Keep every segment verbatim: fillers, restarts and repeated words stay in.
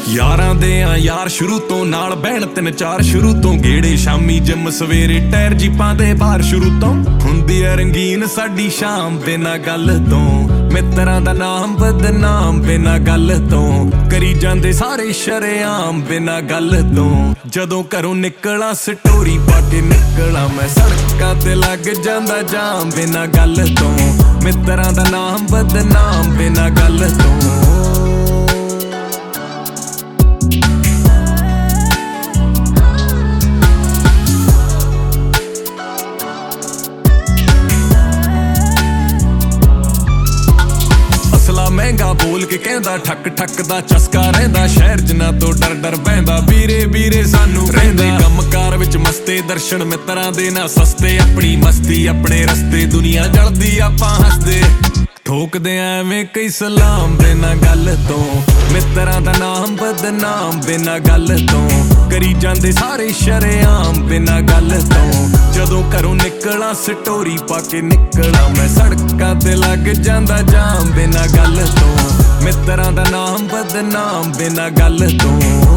यारां दे आ यार शुरू तो नाल बहन तीन चार शुरू तो गेड़े शामी जिम सवेरे टायर जीपां दे बाहर शुरू तो हुंदी ऐ रंगीन साडी शाम बिना गल तो मित्रां दा नाम बदनाम बिना गल तो करी जांदे सारे शरेआम बिना गल तो जदों घरों निकला स्टोरी पा के निकला मैं सड़कां ते लग जांदा जाम बिना गल तो मित्रां दा नाम बदनाम बिना गल तो महंगा बोल के कहंदा ठक ठक दा चस्का रहिंदा शहर च ना तो डर डर बहिंदा वीरे वीरे सानू रहिंदे कमकार विच मस्ते दर्शन मित्रां दे ना सस्ते अपनी मस्ती अपने रस्ते दुनिया जलदी आपां हसदे ठोकदे एवें कई सलाम बिना गल तो मित्रां दा नाम बदनाम बिना गल तो करी जांदे सारे शरेआम बिना गल तो जदों घरों निकला स्टोरी पा के निकला मैं सड़कां ते लग जांदा जाम बिना गल तो मित्रां दा नाम बदनाम बिना गल तो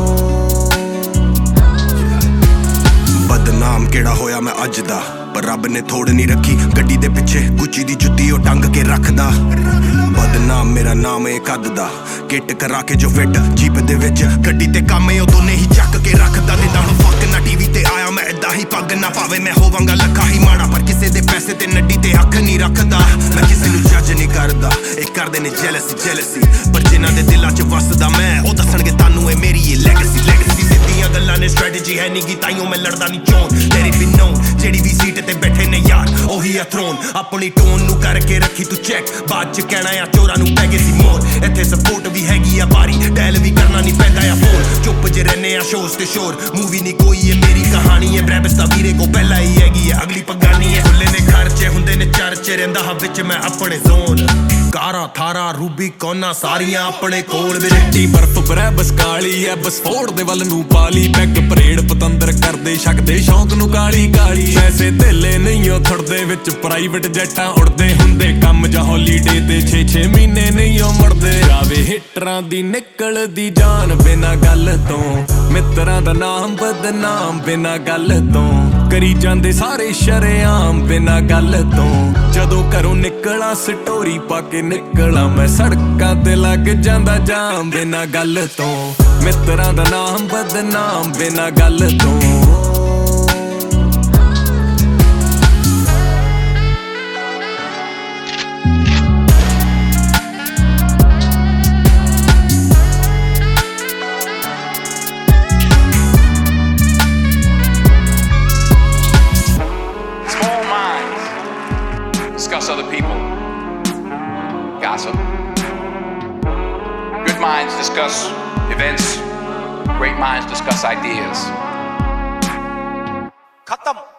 बदनाम केड़ा होया मैं अज दा पर रब ने थोड़ नहीं रखी गड्डी दे पिछे गुच्ची दी जुत्ती ओ टंग के रखदा बदनाम मेरा नाम है कद दा किट करा के जो फिट जीप दे विच गड्डी ते काम है ओ दोने ही चक के रखदा दिंदा हुण फक ना टीवी ते आया मैं इदा ही पग ना पावे मैं होवांगा लखा ही माड़ा पर किसे दे पैसे ते नड्डी ते हक नहीं रखदा मैं किसे नू जज नहीं करदा ए करदे ने जेलसी जेलसी पर जिन्हां दे दिलां च वसदा मैं ओ दसणगे तानू ए मेरी ये लेगेसी लेगेसी सिद्धियां गल्लां ने स्ट्रैटेजी है नहीं गी ताइयों मैं लड़दा नहीं चोन तेरी भी नोन जेड़ी भी सीट ते बैठे ने यार ओही आ थ्रोन अपनी टोन नू करके रखी तू चेक बाद च कहना आ चोरा नू पै गए सी मोर इत्थे सपोर्ट भी हैगी आ भारी डैल भी करना नहीं पैंदा आ फोन चुप जे रहने आ शोज ते शोर मूवी नहीं कोई है मेरी कहानी है ब्रैबस दा वीरे को पहला ही हैगी है अगली पगानी है खुले ने खर्चे हुंदे ने चर्चे रहिंदा हा विच मैं अपने जोन कारा थारा रूबी कोना सारियां अपने कोल चिट्टी बर्फ ब्रैबस काली है बस फोड़ दे वल नू पाली पैग परेड पतंदर करदे शकदे शौक नू काली काली पैसे धेले नहीं ओ थुड़दे विच प्राइवेट जैटां उड़दे हुंदे कम जा हॉलीडे ते छे छे महीने नहीं ओ मुड़दे जावे हिटरां दी निकलदी जान बिना गल तो मित्रां दा नाम बदनाम बिना गल तो करी जांदे सारे शरेआम बिना गल तो जदों घरों निकला स्टोरी पा के निकला मैं सड़कां ते लग जांदा जाम बिना गल तो मित्रां दा नाम बदनाम बिना गल तो Discuss other people. Gossip. Good minds discuss events. Great minds discuss ideas. Khatam.